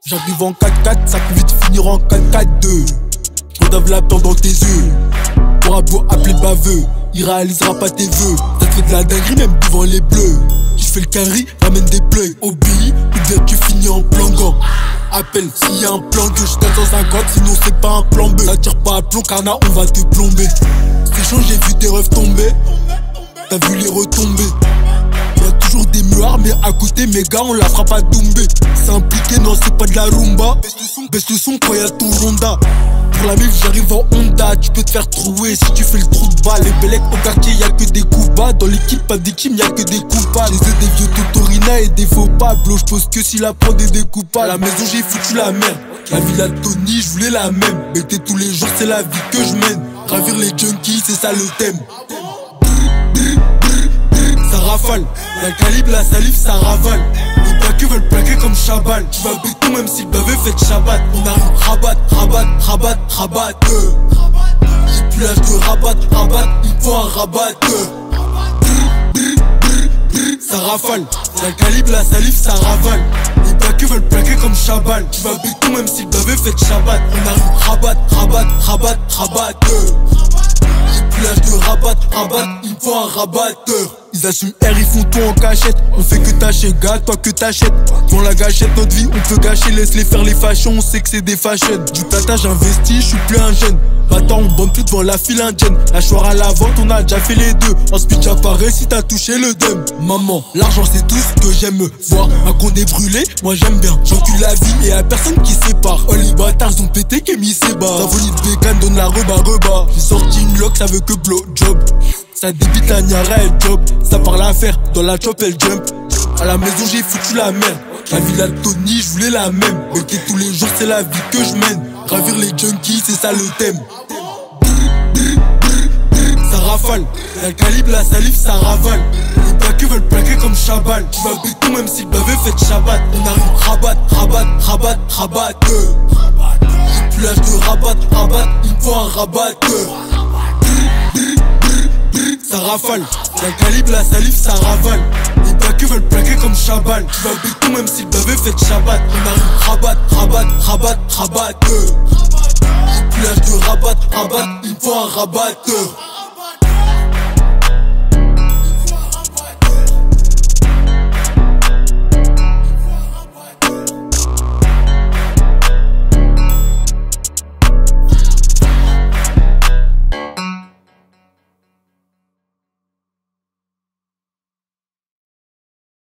J'arrive en 4-4, ça peut vite finir en 4-4-2. J'm'endave la peur dans tes yeux. T'auras beau appeler baveux, il réalisera pas tes vœux. Ça te fait de la dinguerie même devant les bleus. Tu fais le carry, ramène des pleuils. Obéis, ou bien tu finis en plan gang. Appelle s'il y a un plan gauche, 450, sinon c'est pas un plan B. Ça tire pas à plomb, carnat, on va te plomber. C'est chaud, j'ai vu tes rêves tomber. T'as vu les retombées. Y'a toujours des meuhards, mais à côté, mes gars, on la fera pas tomber. C'est impliqué, non, c'est pas de la rumba. Baisse le son quand y'a ton Honda. Pour la mif, j'arrive en Honda. Tu peux te faire trouer si tu fais le trou de balle. Les belecs au quartier, y'a que des coups bas. Dans l'équipe, pas d'équipe, y'a que des coups bas. Les œufs des vieux Totorina et des faux pas. Blo, j'pose que si la prod est découpable. À la maison, j'ai foutu la merde. La villa de Tony, j'voulais la même. Bêter tous les jours, c'est la vie que je mène. Ravir les junkies, c'est ça le thème. Ça rafale, y'a le calibre, la salive, ça ravale. Les plaqués veulent plaquer comme Chabal. Tu vas béton même si le bavé fait de Shabbat. On arrive rabat. J'ai plus l'âge de rabat, il faut un rabatteur. Ça rafale, y'a le calibre, la salive, ça ravale. Les plaqués veulent plaquer comme Chabal. Tu vas béton même si le bavé fait de Shabbat. On arrive rabatteur. J'ai plus l'âge de rabat, il faut un rabatteur. Ils assument R, ils font tout en cachette. On fait que tâcher, gars, toi que t'achètes. Dans la gâchette, notre vie, on peut gâcher. Laisse-les faire les fashions, on sait que c'est des fashion. Du tata, j'investis, je suis plus un jeune. Bâtard, on bombe plus devant la file indienne. La choire à la vente, on a déjà fait les deux. En speech apparaît si t'as touché le dum. Maman, l'argent c'est tout ce que j'aime voir. Ma con est brûlée, moi j'aime bien. J'encule la vie et y'a personne qui sépare. Oh les bâtards, ils ont pété qu'Emi c'est bas. Symphonie de bécane donne la reba. J'ai sorti une lock, ça veut que blow job. Ça débite la niara, elle job. Ça parle à faire, dans la chop, elle jump. À la maison, j'ai foutu la merde. La villa de Tony, j'voulais la même. Bêter tous les jours, c'est la vie que je mène. Ravir les junkies, c'est ça le thème. Ça rafale, y'a le calibre, la salive, ça ravale. Les plaqués veulent plaquer comme Chabal. Tu vas béton même si le bavé fait de Shabbat. On arrive rabatteur. J'ai plus l'âge de rabat, il faut un rabatteur. Ça rafale, y'a le calibre, la salive, ça ravale. Les plaqués veulent plaquer comme Chabal. Tu vas béton même si le bavé fait de Shabbat. On arrive rabatteur. J'ai plus l'âge de rabat, il faut un rabatteur.